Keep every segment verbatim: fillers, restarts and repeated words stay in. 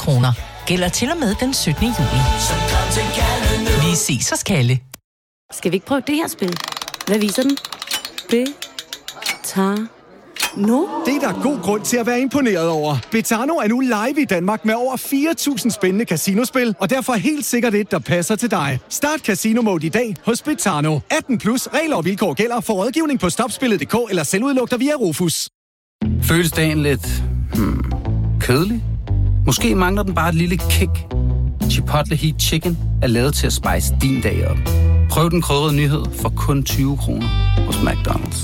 kroner. Gælder til og med den syttende juli. Vi ses hos Kalle. Skal vi ikke prøve det her spil? Hvad viser den? Det tager nu. Det er der god grund til at være imponeret over. Betano er nu live i Danmark med over fire tusind spændende casinospil, og derfor helt sikkert et, der passer til dig. Start Casino Mode i dag hos Betano. atten plus regler og vilkår gælder. For rådgivning på stopspillet punktum d k eller selvudlugter via Rufus. Føles dagen lidt hmm, kedelig? Måske mangler den bare et lille kick. Chipotle Heat Chicken er lavet til at spice din dag op. Prøv den krydrede nyhed for kun tyve kroner hos McDonald's.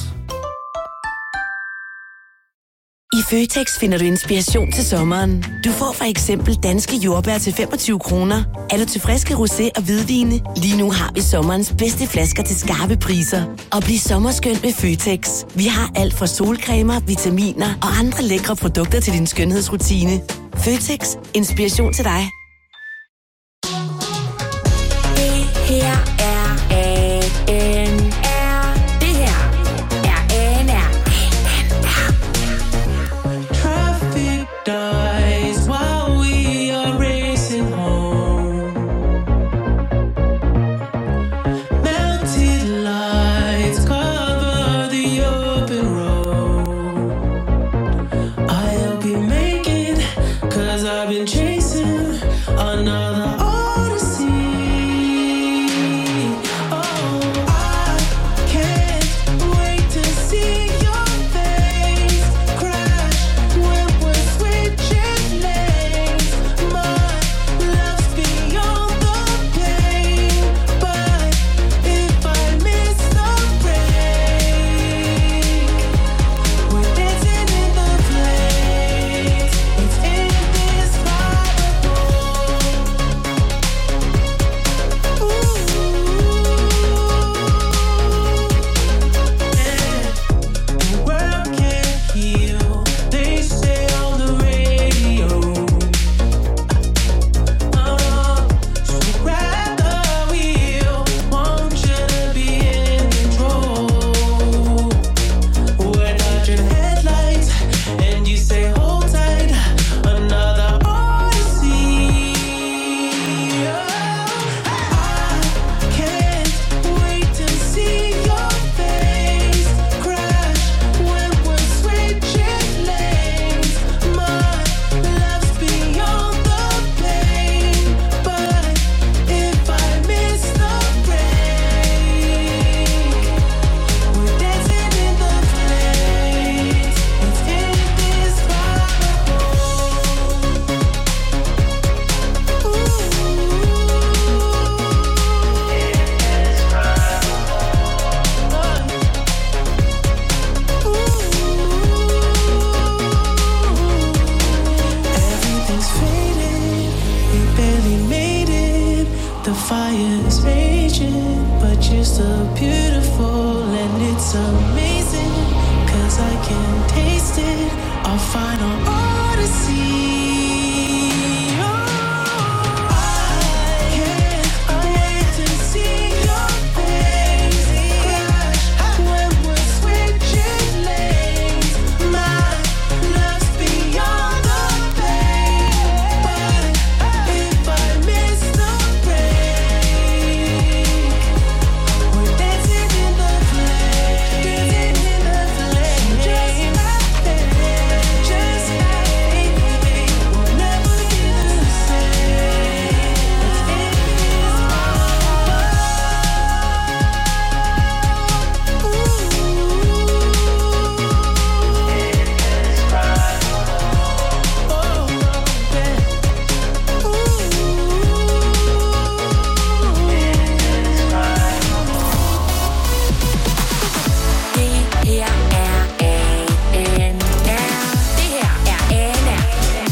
I Føtex finder du inspiration til sommeren. Du får for eksempel danske jordbær til femogtyve kroner. Er du til friske rosé og hvidvine? Lige nu har vi sommerens bedste flasker til skarpe priser. Og bliv sommerskøn med Føtex. Vi har alt fra solcremer, vitaminer og andre lækre produkter til din skønhedsrutine. Føtex. Inspiration til dig. Det her er A N R. Det her er A N R. Traffic dies while we are racing home. Melted lights cover the open road. I hope you make it, 'cause I've been chasing another odyssey. Oh, I can't wait to see your face crash when we're switching lanes. My love's beyond the pain, but if I miss the break, we're dancing in the flames. It's indescribable. Ooh, yeah. The world can't heal, they say on the radio. Uh, so grab the wheel, want you to be in control. We're dodging headlights, and you say hold tight, another odyssey. I can't wait to see your face crash when we're switching lanes. My love's beyond the pain, but if I miss the break, we're dancing in the flames. It's indescribable. Everything's faded, we barely made it. The fire's raging, but you're still beautiful, and it's amazing, 'cause I can taste it, our final odyssey. Oh, I can't wait to see your face crash when we're switching lanes. My love's beyond the pain, but if I miss the break, we're dancing in the flames, dancing in the flames, just like that, just like that. We'll never be the same. Det her er A N R. Det her er A N R.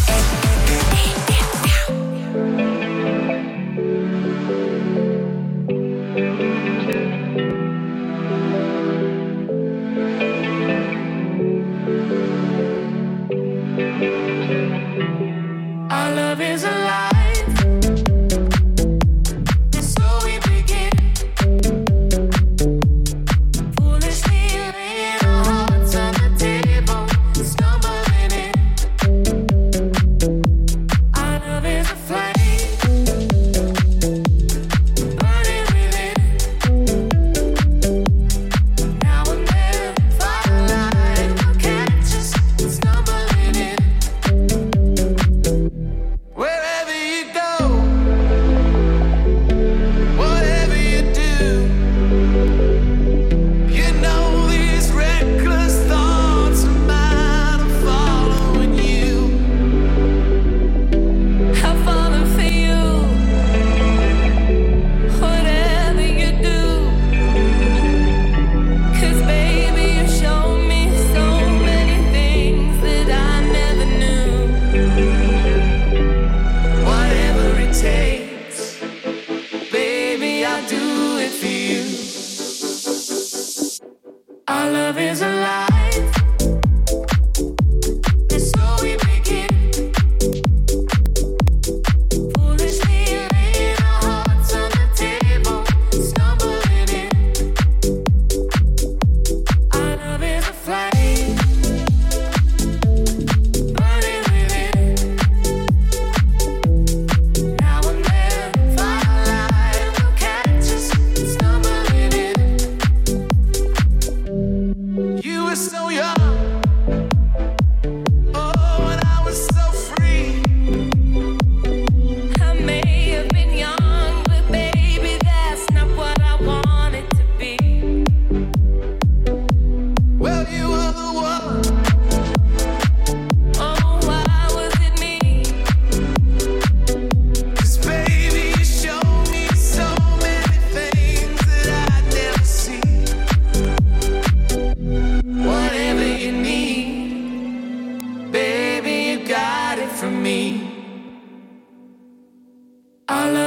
Our love is alive, so we begin. Foolishly laying our hearts on the table, stumbling in. Our love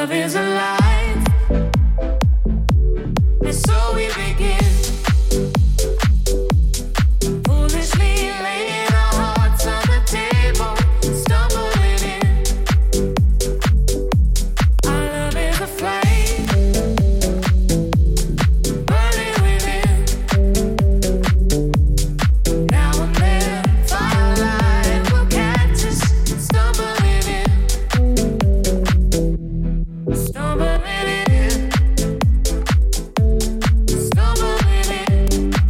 love is alive, and so we begin. Foolishly laying our hearts on the table, stumbling in. Our love is a flame, burning within. Now and then, firelight will catch us, stumbling in. Stumbling in. Stumbling in.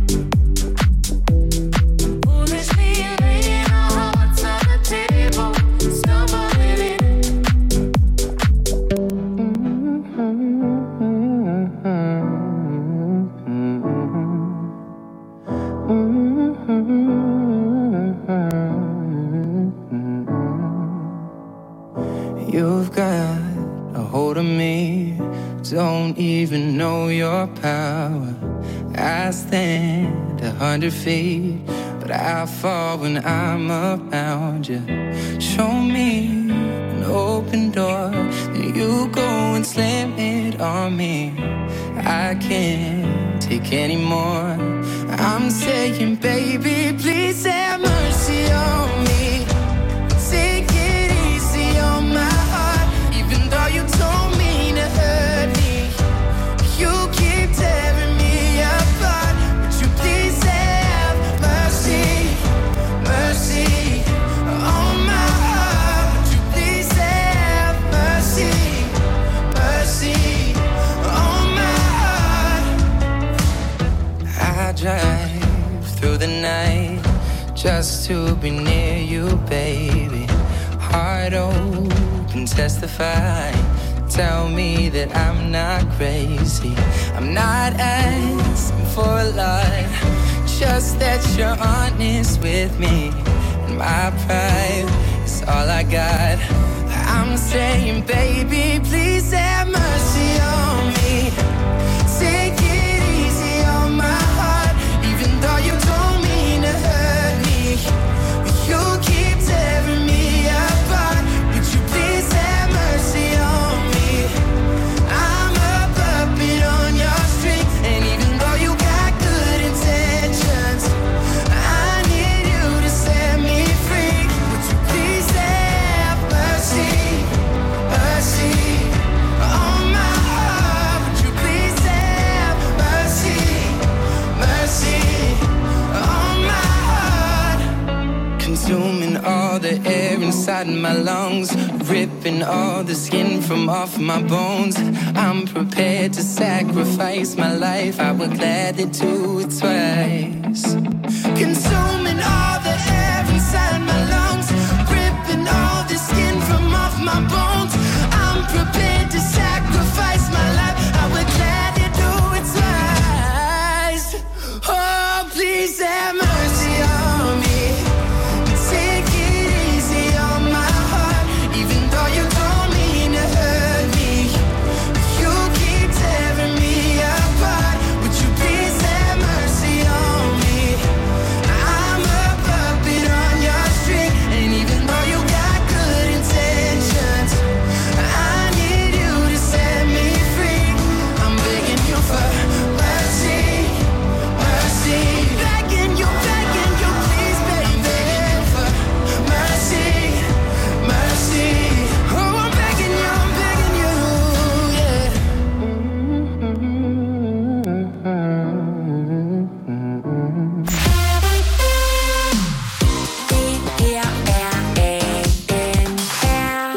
Foolishly laying our hearts on the table, stumbling in. You've got a hold of me, don't even know your power. I stand a hundred feet, but I fall when I'm around you. Show me an open door, then you go and slam it on me. I can't take any more. I'm saying, baby, please have mercy on me. Take it easy on my heart, even though you told me to hurt me. You keep tearing me apart. Would you please have mercy, mercy on my heart? Would you please have mercy, mercy on my heart? I drive through the night just to be near you, baby. Heart open, testify. Tell me that I'm not crazy. I'm not asking for a lot, just that you're honest with me. And my pride is all I got. I'm saying, baby, please have mercy on me. Take it easy on my heart, even though you don't mean to hurt me. You keep tearing me apart. Would you please have mercy on me? I'm a puppet on your string, and even though you got good intentions, I need you to set me free. Would you please have mercy, mercy on my heart? Would you please have mercy, mercy on my heart? Consuming all the air inside my lungs, ripping all the skin from off my bones. I'm prepared to sacrifice my life, I would gladly do it twice. Consuming all the air inside my lungs, ripping all the skin from off my bones. I'm prepared to sacrifice my life, I would gladly do it twice. Oh, please have mercy on me. Take it easy on my heart, even though you don't mean to hurt me. You keep tearing me apart. Would you please have mercy on me? I'm a puppet on your string, and even though you got good intentions, I need you to set me free. I'm begging you for mercy, mercy. Begging you, begging you, please, baby, for mercy, mercy. Oh, I'm begging you, I'm begging you, yeah. Det her er A N R.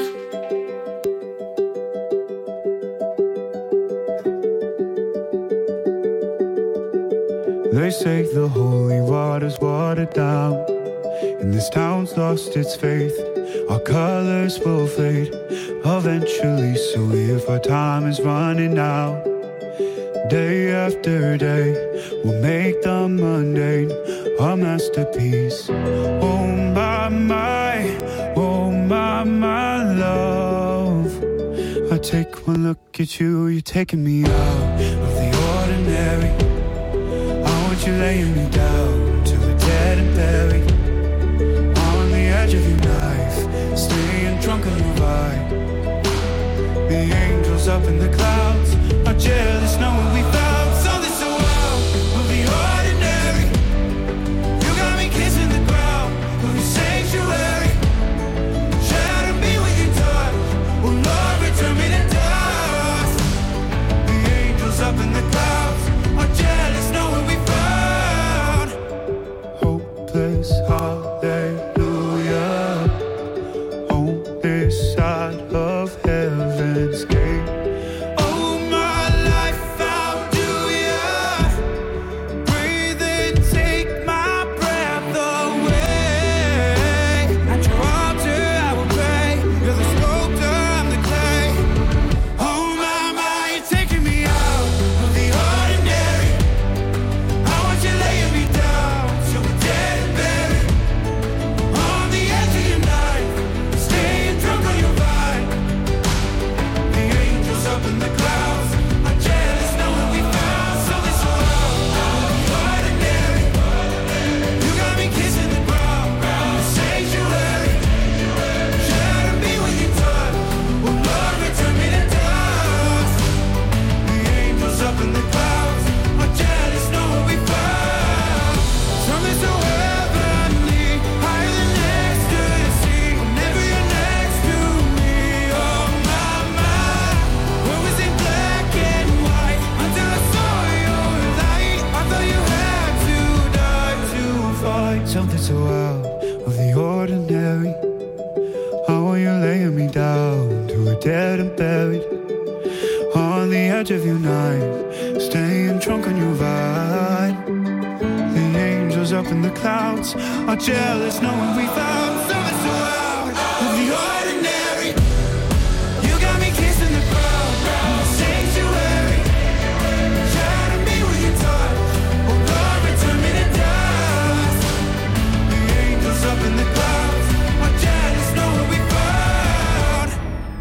They say the holy water's watered down, and this town's lost its faith. Our colors will fade eventually, so if our time is running out, day after day, we'll make the mundane our masterpiece. Oh my, my, oh my, my love. I take one look at you, you're taking me out of the ordinary. I want you laying me down till we're dead and buried, on the edge of your knife, staying drunk on the ride. The angels angels up in the clouds are jealous knowing we found something so wild of the ordinary. You got me kissing the ground of your sanctuary. Shadow me with your touch. Oh Lord, return me to dust. The angels up in the clouds are jealous knowing we found hopeless hallelujah on this side of heaven's gate. Oh, my life found you, yeah. Breathe and take my breath away. At your altar I will pray. You're the sculptor, I'm the clay. Oh my, my, you're taking me out of the ordinary. I want you laying me down till we're dead and buried. On the edge of your knife, staying drunk on your vine. The angels up in the clouds are jealous knowing we found something so ordinary. You got me kissing the ground, the sanctuary. Shadow me with your touch. Oh Lord, return me to dust. The angels up in the clouds are jealous knowing we found something so heavenly, higher than ecstasy. Whenever you're next to me, oh my, my. What was in black and white until I saw your light? I thought you had to die to find something so out of the ordinary. How are you laying me down to a dead and buried? On the edge of your knife, staying drunk on your vine. The angels up in the clouds are jealous knowing we found something so out of the ordinary. You got me kissing the ground, the sanctuary. Shadow me with your touch. Oh Lord, return me to dust. The angels up in the clouds are jealous knowing we found.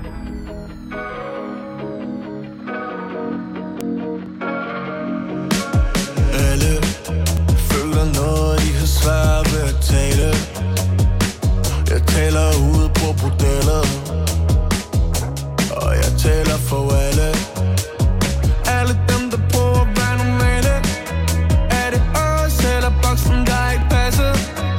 Alle føler noget, de har svært ved at tale. Jeg taler ude på bordellet, og jeg taler for alle. Alle dem, der prøver at være normale. Er det os eller boksen, der ikke passer?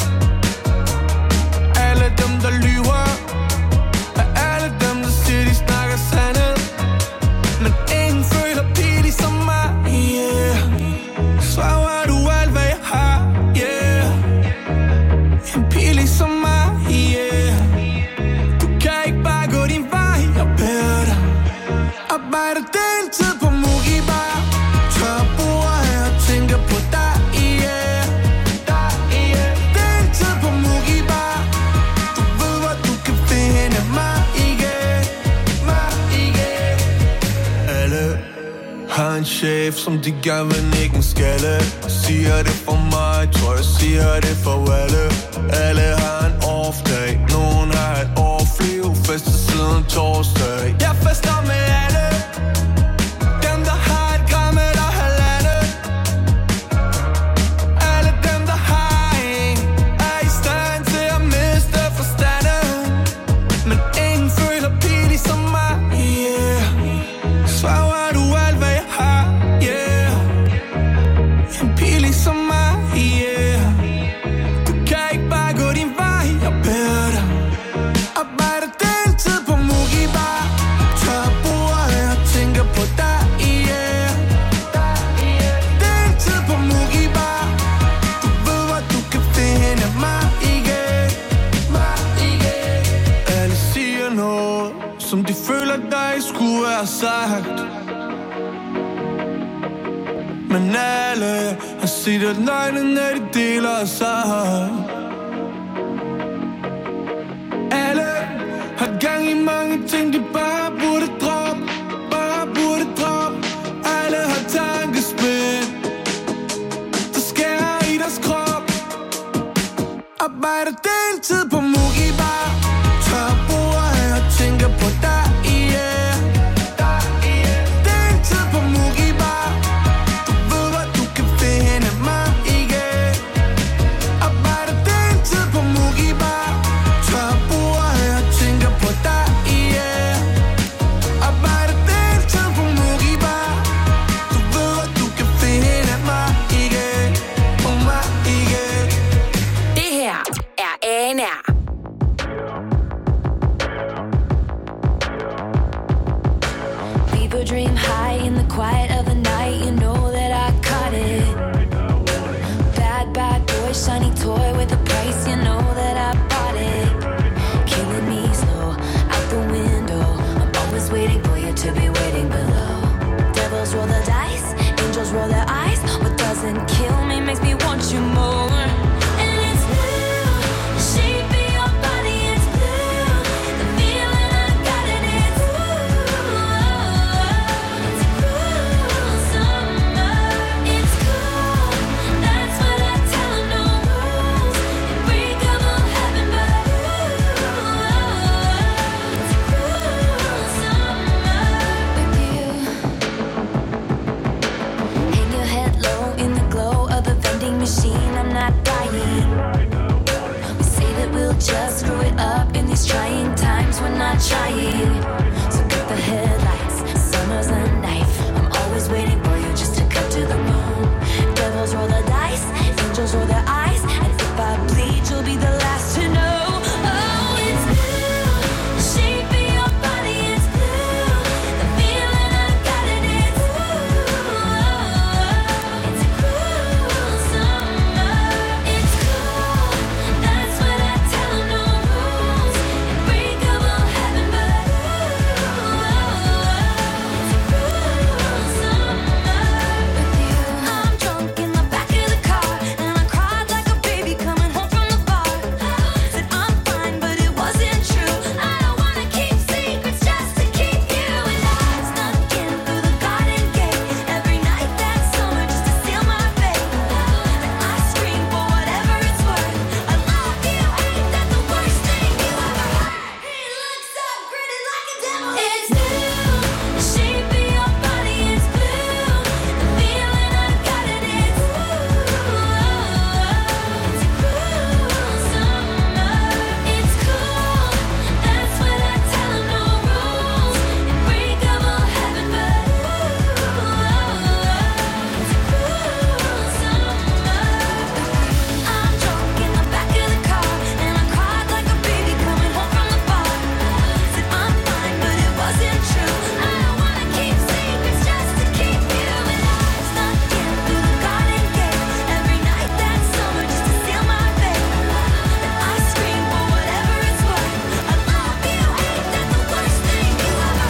Alle dem, der lyver, er alle dem, der siger, de snakker sandhed. Men ingen føler pige som mig, yeah. Svarer du alt, hvad jeg har, yeah. En pige ligesom mig, yeah. Du kan ikke bare gå din vej, jeg beder dig. Arbejder deltid på Mugi Bar. Tør bord her og tænker på dig, yeah. Deltid på Mugi Bar. Du ved, hvor du kan finde mig igen, mig igen. Alle har en chef, som de gerne vil nikke en skalle. Siger det for mig, tror jeg siger det for alle. Alle har en off-dag, nogen har et off-liv. Fester siden torsdag. Jeg fester med alle. Dem, der har et gram eller halvandet. Alle dem, der har en, er i stand til at miste forstanden. Men ingen føler pige som mig, yeah. Svarer du alt, hvad jeg har, yeah. En pige som mig, yeah. Du kan ikke bare gå din vej, jeg beder dig. Arbejder deltid på Mugi Bar. Tør bord her og tænker på dig, yeah. Deltid på Mugi Bar. Du ved, hvor du kan finde mig igen, mig igen. Alle siger noget, som de føler, der ikke skulle være sagt. Men alle har set at løgne, når de deler sig. Alle har gang i mange ting, de bare burde droppe, bare burde droppe. Alle har tankespind, der skærer i deres krop. Arbejder deltid på Mugi Bar. Tør bord her og tænker på dig, yeah. Deltid på Mugi Bar. Du ved, hvor du kan finde mig igen. Arbejder deltid på Mugi Bar. Tør bord her og tænker på dig, yeah. fever dream high in the quiet of the night. You know that I caught it. Bad, bad boy, shiny toy with a price. You know that I bought it. Killing me slow, out the window. I'm always waiting for you to be waiting below. Devils roll the dice, angels roll their eyes. What doesn't kill me makes me want you more. Just screw it up in these trying times. We're not trying. So cut the headlights. Summer's a knife. I'm always waiting for you just to cut to the bone. Devils roll the dice. Angels roll their eyes. And if I bleed, you'll be the last to know. Oh, it's blue. The shape of your body is blue. The feeling I got it is blue. It's a cruel summer. It's cool. That's what I tell them. No rules. Unbreakable heaven, but it's a cruel summer with you. I'm drunk in the back of the car, and I cried like a baby coming home from the bar. Said I'm fine, but it wasn't true. I don't wanna keep secrets just to keep you alive. Snuck in through the garden gate every night that summer just to seal my fate. And I scream for whatever it's worth. I love you, ain't that the worst thing you ever heard? He looks so gritty like a devil. It's blue. The shape of your body is blue. The feeling I got it is blue. It's a cruel summer. It's cool. That's what I tell them. No rules. Unbreakable heaven, but it's a cruel summer. I'm drunk in the back of the car, and I cried like a baby coming home from the bar. Said I'm fine, but it wasn't true. I don't wanna keep secrets just to keep you alive. Snuck in through the garden gate every night that summer just to seal my fate. And I scream for whatever it's worth. I love you, ain't that the worst thing you ever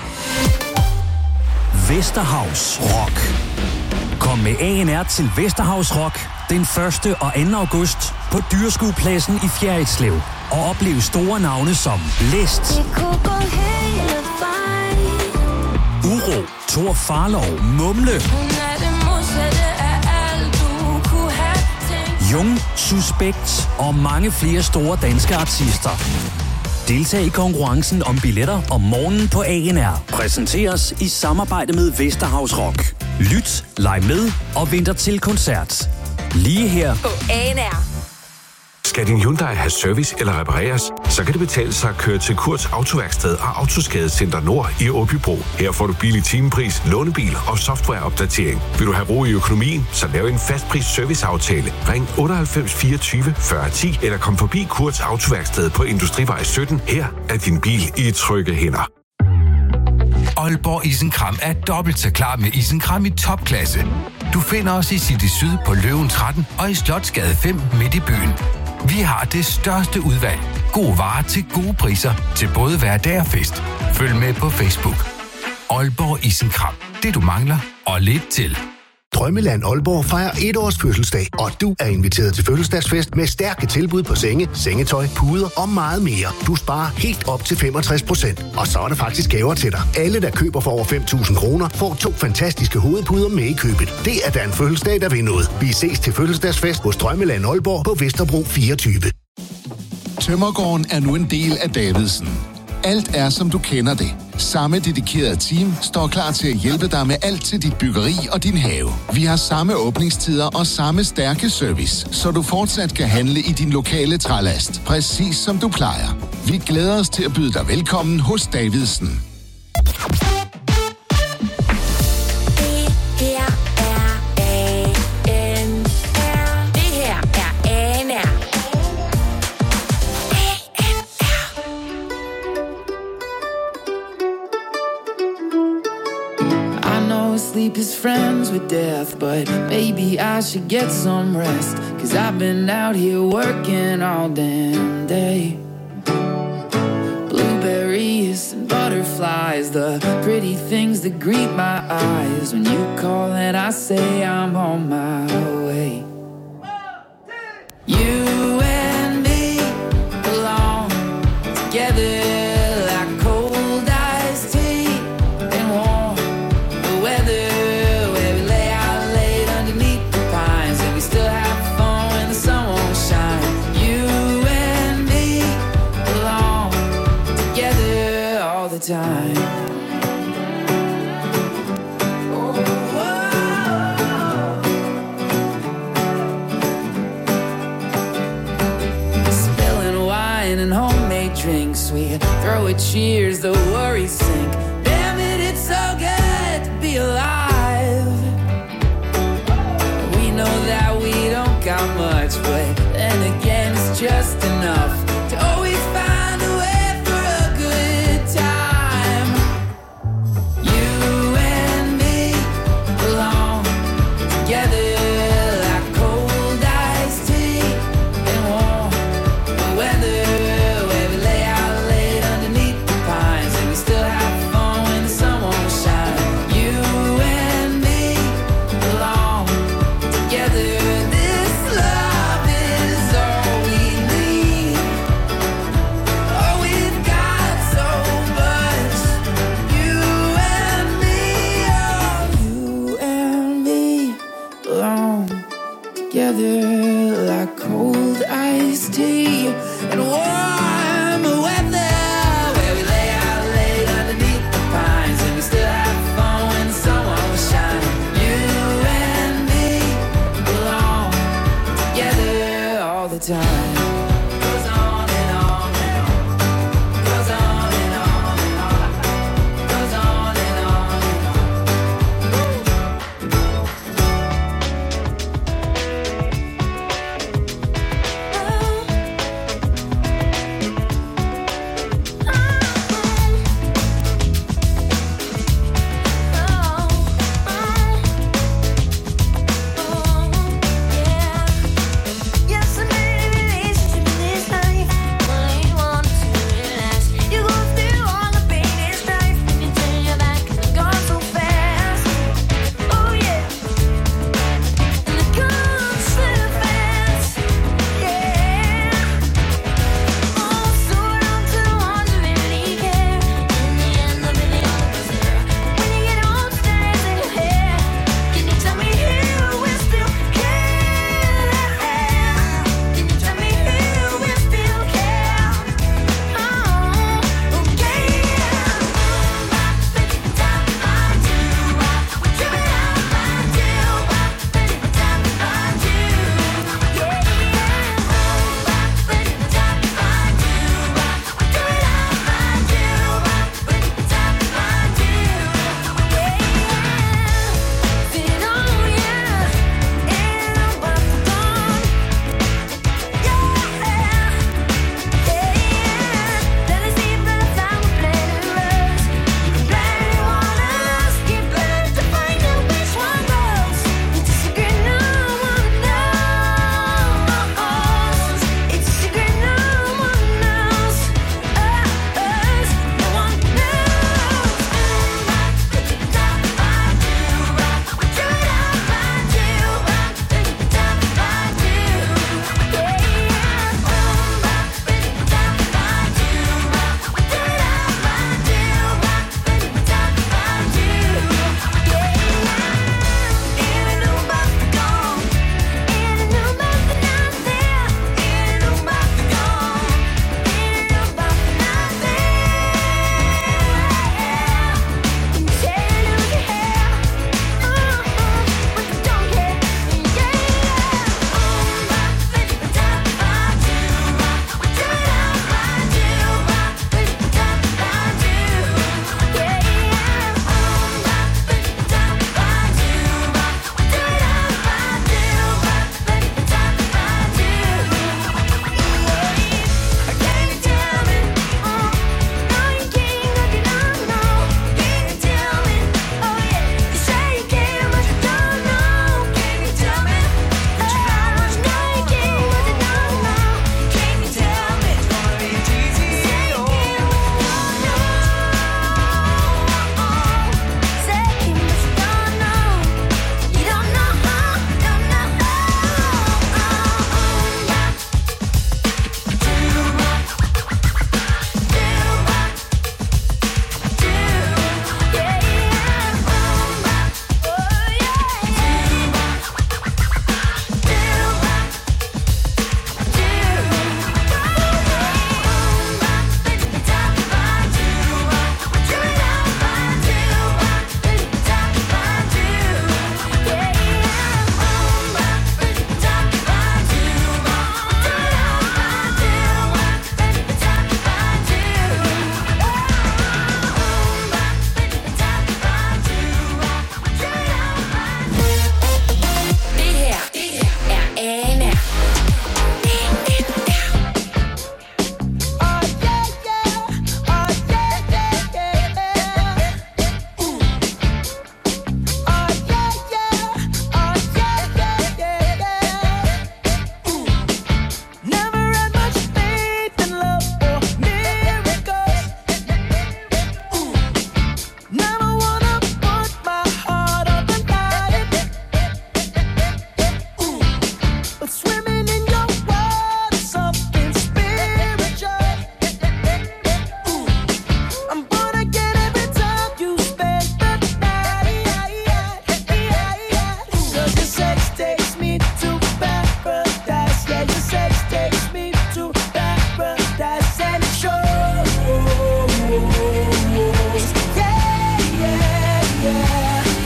heard? Vesterhavs Rock. Kom med A N R til Vesterhavs Rock den første og anden august på Dyrskuepladsen i Fjerritslev. Og oplev store navne som Blæst, Det kunne gå hele vejen. Uro, Thor Farlov, Mumle, Hun er det modsatte af alt, du kunne have tænkt. Jung, Suspekt og mange flere store danske artister. Deltag i konkurrencen om billetter om morgenen på A N R. Præsenteres i samarbejde med Vesterhavs Rock. Lyt, leg med og venter til koncert. Lige her På A N R. Skal din Hyundai have service eller repareres, så kan det betale sig at køre til Kurts Autoværksted og Autoskadecenter Nord i Åbybro. Her får du billig timepris, lånebil og softwareopdatering. Vil du have ro i økonomien, så lav en fastpris serviceaftale. Ring otteoghalvfems fireogtyve fyrre ti eller kom forbi Kurts Autoværksted på Industrivej sytten. Her er din bil i trygge hænder. Aalborg Isenkram er dobbelt så klar med isenkram i topklasse. Du finder os i City Syd på Løven tretten og i Slotsgade fem midt i byen. Vi har det største udvalg. Gode varer til gode priser til både hverdag og fest. Følg med på Facebook. Aalborg Isenkram. Det du mangler og lidt til. Drømmeland Aalborg fejrer et års fødselsdag, og du er inviteret til fødselsdagsfest med stærke tilbud på senge, sengetøj, puder og meget mere. Du sparer helt op til femogtres procent, og så er der faktisk gaver til dig. Alle, der køber for over fem tusind kroner, får to fantastiske hovedpuder med i købet. Det er da en fødselsdag, der vil noget. Vi ses til fødselsdagsfest hos Drømmeland Aalborg på Vesterbro fireogtyve. Tømmergården er nu en del af Davidsen. Alt er, som du kender det. Samme dedikerede team står klar til at hjælpe dig med alt til dit byggeri og din have. Vi har samme åbningstider og samme stærke service, så du fortsat kan handle i din lokale trælast, præcis som du plejer. Vi glæder os til at byde dig velkommen hos Davidsen. sleep is friends with death, but maybe I should get some rest, 'cause I've been out here working all damn day. Blueberries and butterflies, the pretty things that greet my eyes when you call and I say I'm on my way. You and me belong together like cold iced tea and warm the weather, where we lay out late underneath the pines and we still have fun when the sun won't shine. You and me belong together all the time. And homemade drinks, we throw a cheers, the worries sink. Damn it, it's so good to be alive. We know that we don't got much, but then again it's just enough to always find a way for a good time. You and me belong together like cold iced tea and warm the weather. Together like cold iced tea and warm weather, where we lay out late underneath the pines and we still have fun when the sun won't shine. You and me belong together all the time. Goes on and on and on. Goes on and on and on. Goes on and on and on.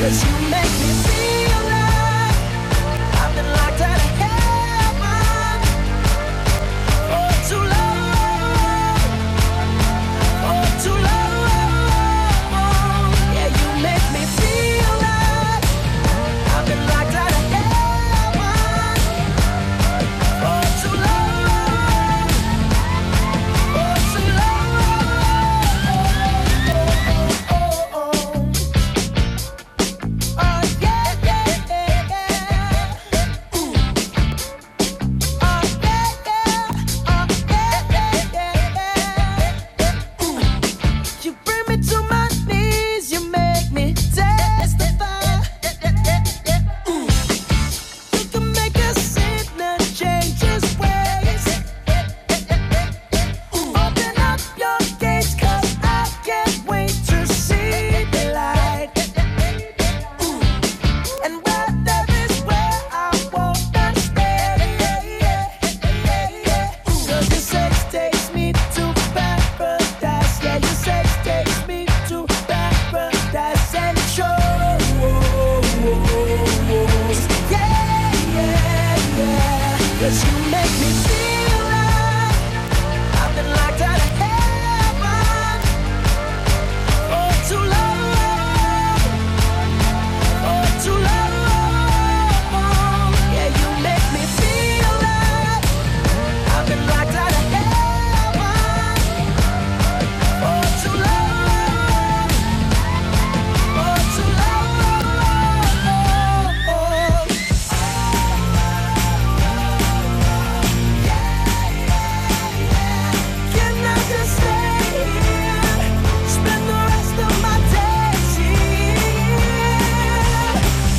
'Cause you make me feel like I've been locked out of heaven for too long, for too long. Yeah, you make me feel like I've been locked out of heaven for too long, for too long. Oh yeah, yeah, yeah, yeah. Ooh. Oh yeah, yeah. Oh yeah, yeah, yeah, yeah. Ooh. You bring me to my knees, you make me testify. Ooh. You can make a sinner change his ways. Ooh. Open up your gates, 'cause I can't wait to see the light. Ooh. And where there is where I wanna stay. Ooh. 'Cause your sex takes me to paradise. Yeah, your sex takes me to paradise and shows. Yeah, yeah, yeah. 'Cause you make me feel like I've been locked out of heaven for too long, for too long. Yeah, you make me feel like I've been locked out of heaven for too long, for too long. Can I just stay here, spend the rest of my days here?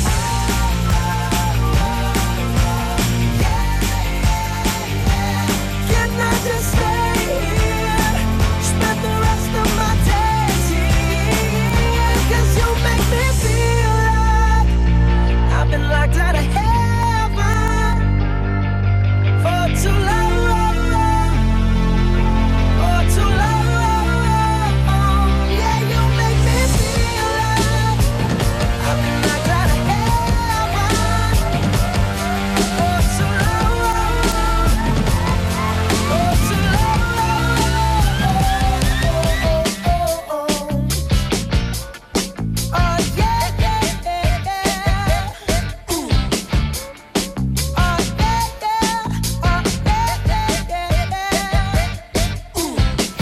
Can I just stay here, spend the rest of my days here? 'Cause you make me feel like I've been locked out of heaven for too long, for too long. Yeah, you make me feel like I've been locked out of heaven for too long, for too long. Oh yeah, yeah, yeah, yeah. Ooh. Oh yeah, yeah. Oh yeah, yeah, yeah, yeah. Ooh.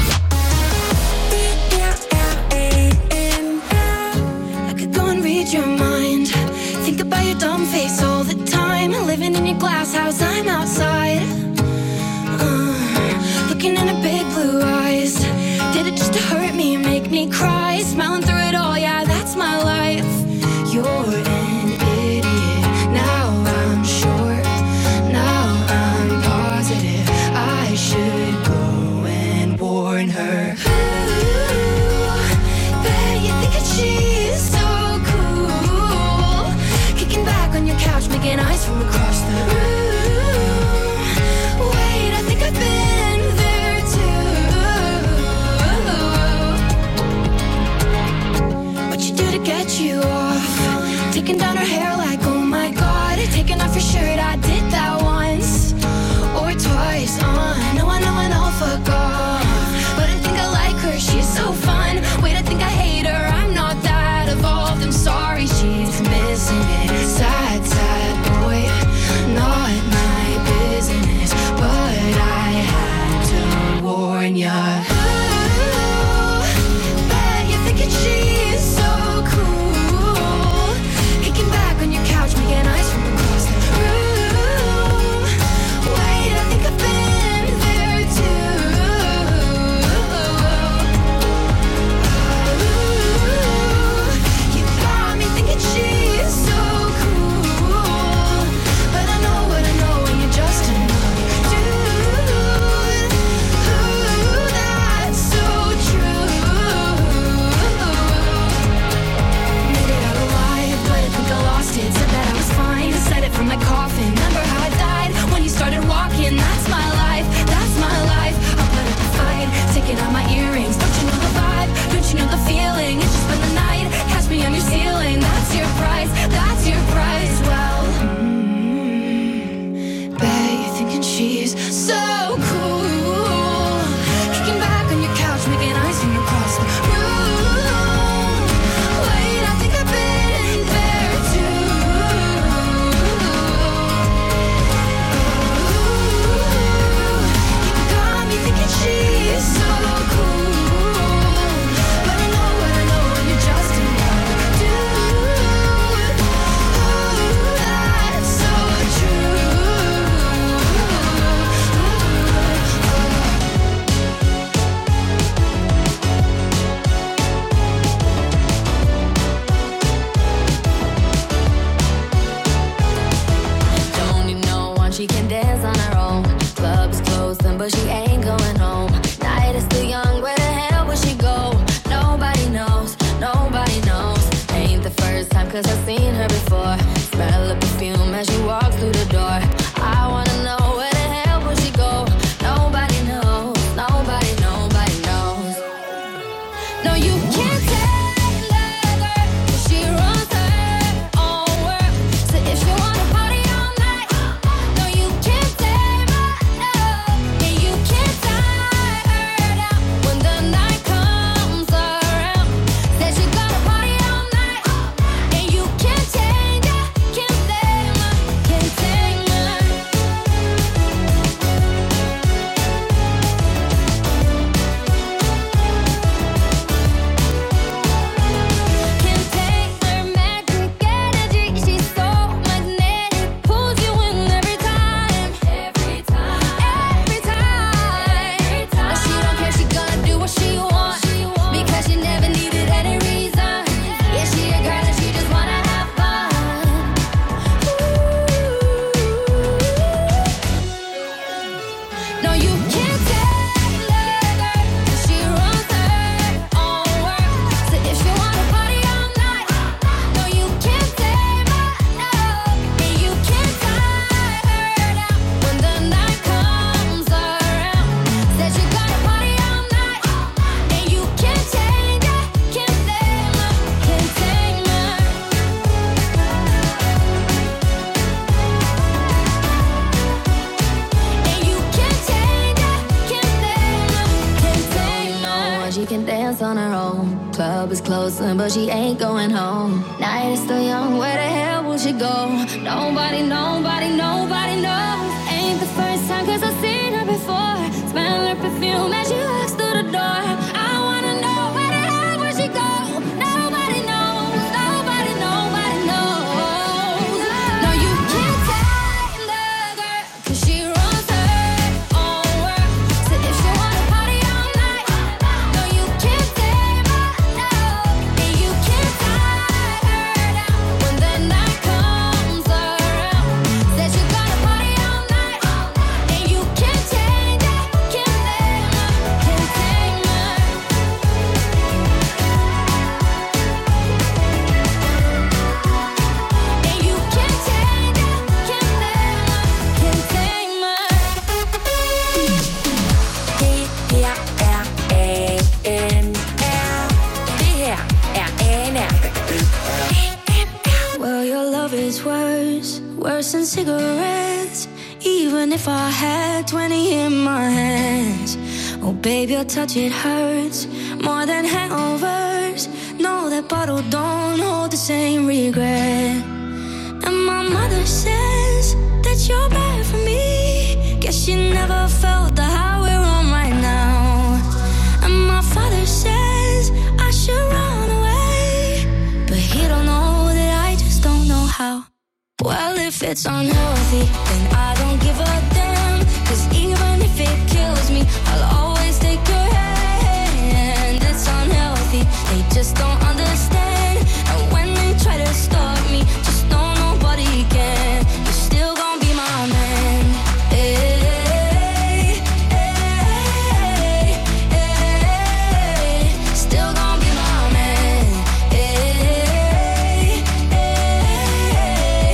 I could go and read your mind. Think about your dumb face all the time. Living in your glass house, I'm outside. Uh, looking in her big blue eyes. Did it just to hurt me and make me cry? Smiling through it all, yeah, that's my life. You're an idiot. Now I'm sure. Now I'm positive. I should go and warn her. Ooh, bet you think that she's so cool. Kicking back on your couch, making eyes from across the room. Wait, I think I've been there too. What you do to get you off? Taking down her hair like, oh my god. Taking off your shirt, I did that once or twice. Uh, no, I know, I know, fuck off. But I think I like her, she's so fun. Wait, I think I hate her, I'm not that evolved. I'm sorry, she's missing it. Sad, sad boy, not my business. But I had to warn ya. Ooh, bet you're thinking she's so cool. Kicking back on your couch, making eyes from across the room. cause I've seen her before. Smell the perfume as she walks through the door. I wanna know where the hell will she go. Nobody knows, nobody, nobody knows. No, you can't take her, cause she runs her own world. So if you wanna party all night, no, you can't tame her, no. And you can't tie her down when the night comes around. Said you gotta party all night, and you can't change her, can't tame her, can't tame her. Can't take her magic energy. She's so magnetic, pulls you in every time, every time, every time. But she don't care, she gonna do what she wants because she never needed any reason. Yeah, she a girl and she just wanna have fun. No, you can't take her, cause she runs her own world. So if you wanna party all night, no, you can't tame her, no. And you can't tie her down when the night comes around. Said you gotta party all night, and you can't change her, can't tame her, can't tame her. And you can't change her, can't tame her, can't tame her. She can dance on her own. Club is closing, but she ain't going home. Night is still young, where the hell will she go? Nobody, nobody, nobody knows. Ain't the first time, cause I've seen her before. Smell her perfume as she walks through the door. I wanna know where the hell will she go? Nobody knows, nobody, nobody knows. No, you can't tame the girl, cause she runs her own world. So if you wanna party all night, no, you can't tame her, no. And you can't tie her down when the night comes around. Said you gotta party all night, and you can't change her, can't tame her, can't tame her. And you can't change her, can't tame her, can't tame her. Det her er A N R. Det her er A N R. Well, your love is worse, worse than cigarettes. Even if I had twenty in my hands. Oh, babe, your touch, it hurts more than hangovers. No, that bottle don't hold the same regret. And my mother says that you're bad for me. Guess she never felt the high we're on right now. And my father says I should run away, but he don't know that I just don't know how. Well, if it's unhealthy, then I don't give a damn. Cause even if it kills me, I'll always take your hand. It's unhealthy, they just don't understand. And when they try to stop me, just know nobody can. You're still gonna be my man. Hey, hey, hey, still gonna be my man. Hey, hey,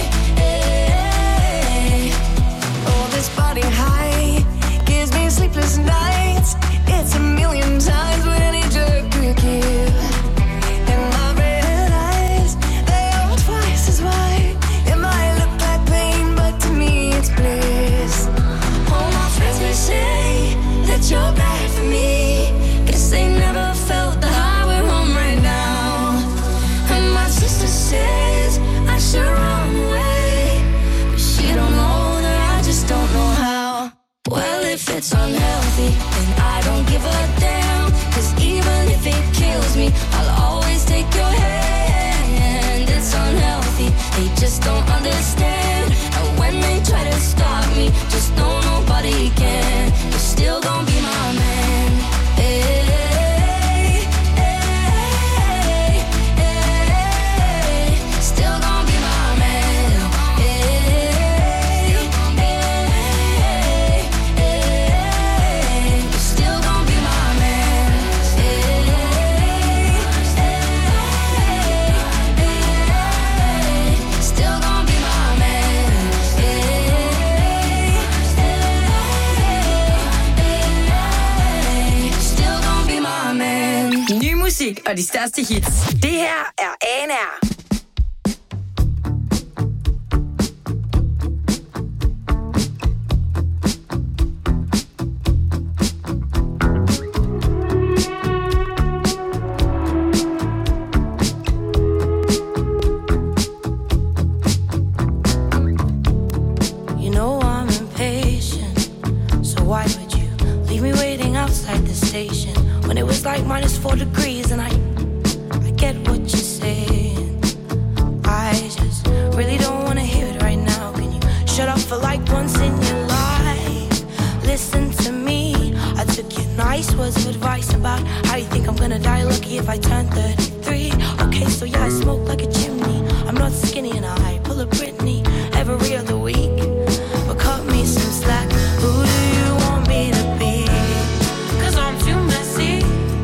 hey. Oh, this body high gives me sleepless nights. It's a million times what any drug could give. And my red eyes, they are twice as wide. It might look like pain, but to me it's bliss. All my friends may say that you're bad for me. Guess they never felt the high we're on right now. And my sister says I should run away, but she don't know that I just don't know how. Well, if it's unhealthy, then I don't give a damn. Cause even if it kills me, I'll always take your hand. It's unhealthy, they just don't understand. And when they try to stop me, just know nobody can. You're still gonna be my man. Hey, hey, hey, still gonna be my man. Hey, hey, hey, you're still gonna be my man. Hey, hey, hey, og de største hits. Det her er A N R. When it was like minus four degrees and I, I get what you're saying. I just really don't want to hear it right now. Can you shut up for like once in your life? Listen to me. I took your nice words of advice about how you think I'm gonna die lucky if I turn thirty-three. Okay, so yeah, I smoke like a chimney. I'm not skinny and I pull a Britney every other week. But cut me some slack. Who do you want me to be? Cause I'm too messy.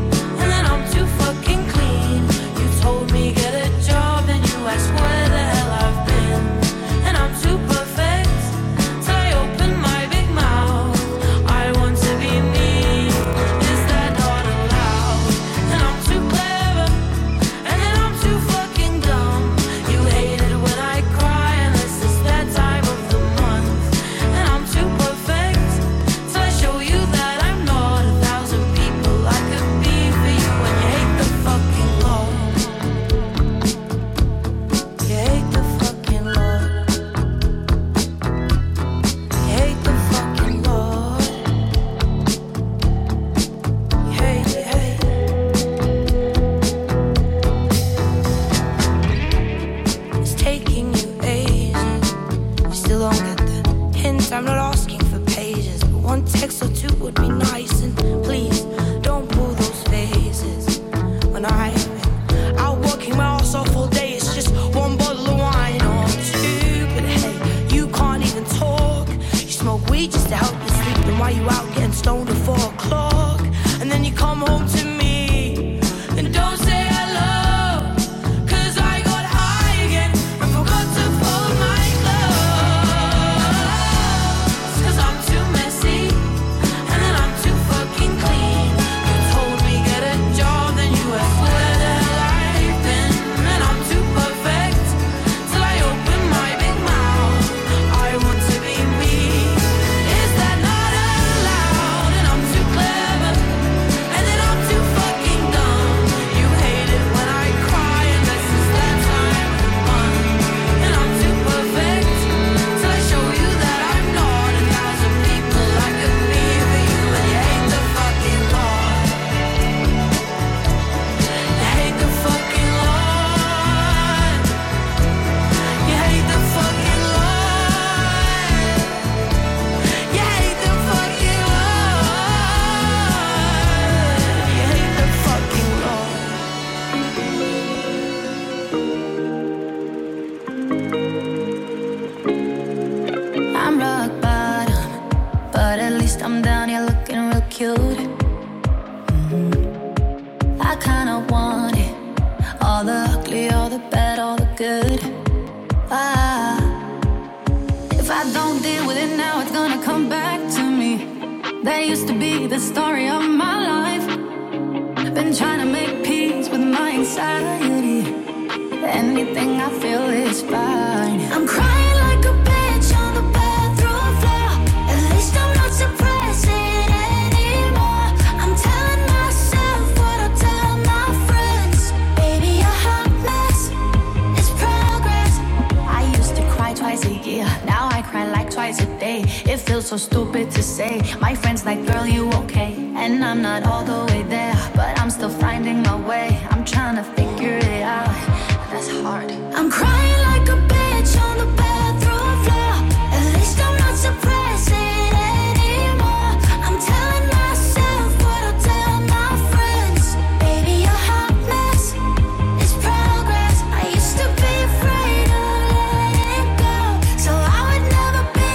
So stupid to say. My friends like, girl, you okay? And I'm not all the way there, but I'm still finding my way. I'm trying to figure it out. That's hard. I'm crying like a bitch on the bathroom floor. At least I'm not suppressing anymore. I'm telling myself what I'll tell my friends. Baby, a hot mess is progress. I used to be afraid of letting it go, so I would never be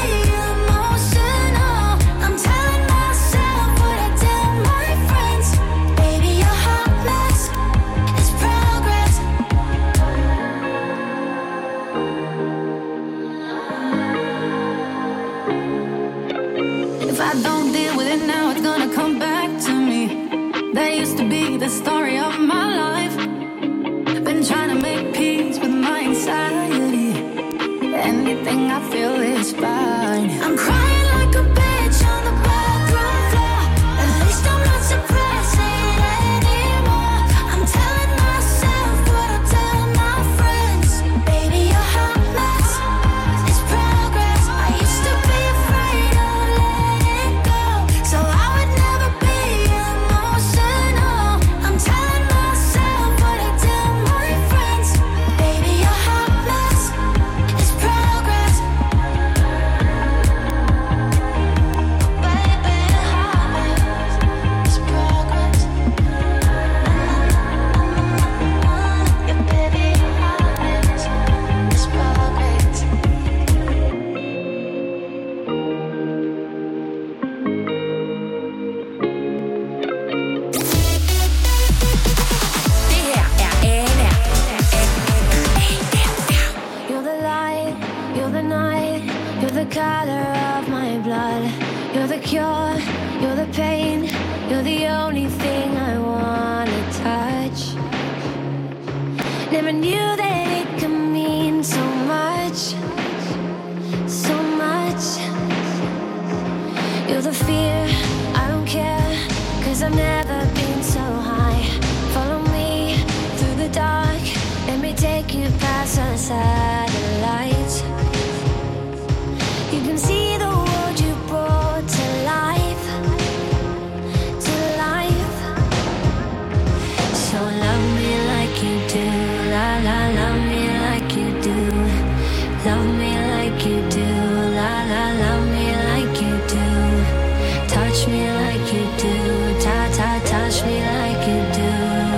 emotional. I'm telling myself what I tell my friends. Baby, a hot mess is progress. Never knew that it could mean so much, so much. You're the fear, I don't care, 'cause I've never been so high. Follow me through the dark, let me take you past the satellites. You can see the world you brought to life, to life. So love me like you do, la la, love me like you do. Love me like you do, la la, love me like you do. Touch me like you do, ta ta, touch me like you do.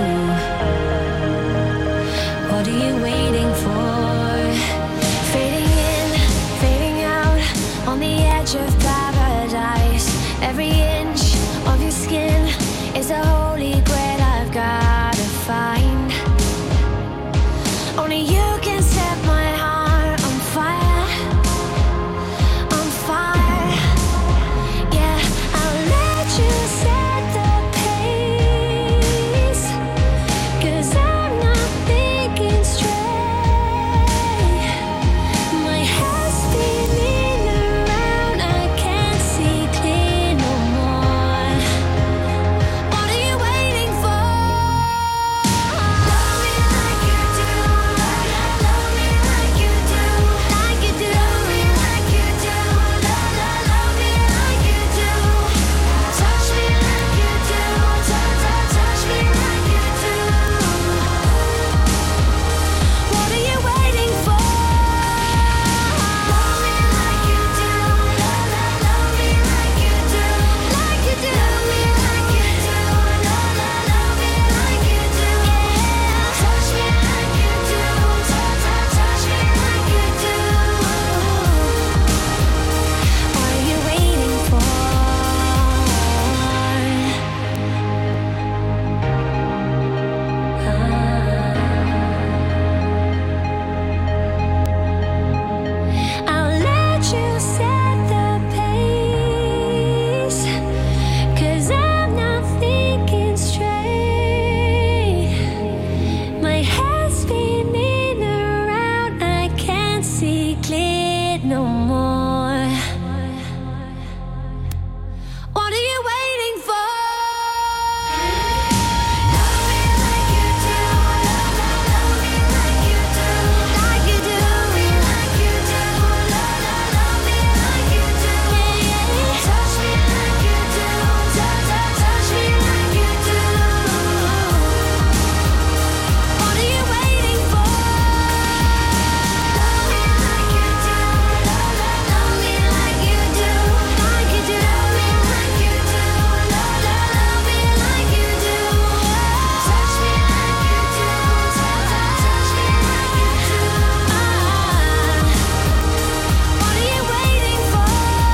What are you waiting for? Fading in, fading out, on the edge of paradise. Every inch of your skin is a holy grail I've gotta find. Only you can set my heart on fire, on fire. Yeah, I'll let you set the pace, 'cause I'm not thinking straight. My head's spinning around, I can't see clear no more. What are you waiting for? Love me like you do, love me like you do, like you do. Love me like you do, love, love, love me like you do. Touch me like you do, touch, touch, touch me like you do. What are you waiting for? Love me like you do, love, love, love me like you do, like you do. Love me like you do, love, love, love me like you do. Yeah, touch me like you do, touch, touch, touch me like you do. What are you waiting for? I'll let you set the pace, 'cause I'm not thinking straight. My head's spinning around, I can't see clear no more. What are you waiting for? Love me like you do, love, love, love me like you do, like you do. Love me like you do, love, love, love me like you do. Yeah, yeah. Touch me like you do, touch, touch, touch me like you do. What are you waiting for? Love me like you do, love, love, love me like you do, like you do. Love me like you do, love, love, love me like you do. Touch me like you do, touch, touch, touch me like you do. What are you waiting for?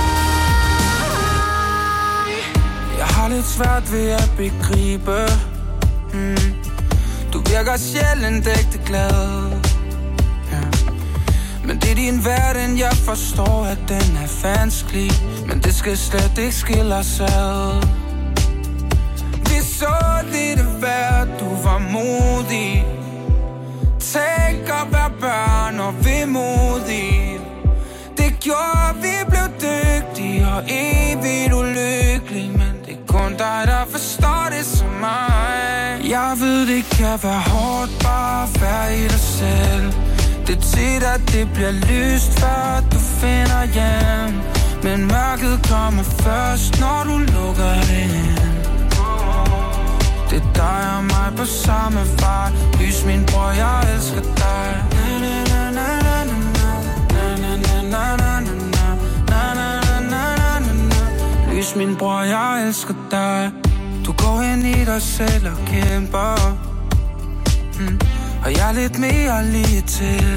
Jeg har lidt svært ved at begribe, mm. Du virker sjældent ægte glad, ja. Men det er din verden, jeg forstår, at den er vanskelig. Men det skal slet ikke skille os ad. Vi så lidt værd, du var modig. Tænk at være børn og vemodig. Det gjorde, vi blev dygtige og evigt ulykkelige. Men det er kun dig, der forstår det som mig. Jeg ved, det kan være hårdt bare at være i dig selv. Det er tit, at det bliver lyst, før du finder hjem. Men mørket kommer først, når du lukker det ind. Det er dig og mig på samme fart. Lys min bror, jeg elsker dig. Na, na, na, na, na, na. Na, na, na, na, na, na. Na, na, na, na, na, na. Lys min bror, jeg elsker dig. Du går ind i dig selv og kæmper, mm. Og jeg er lidt mere lige til.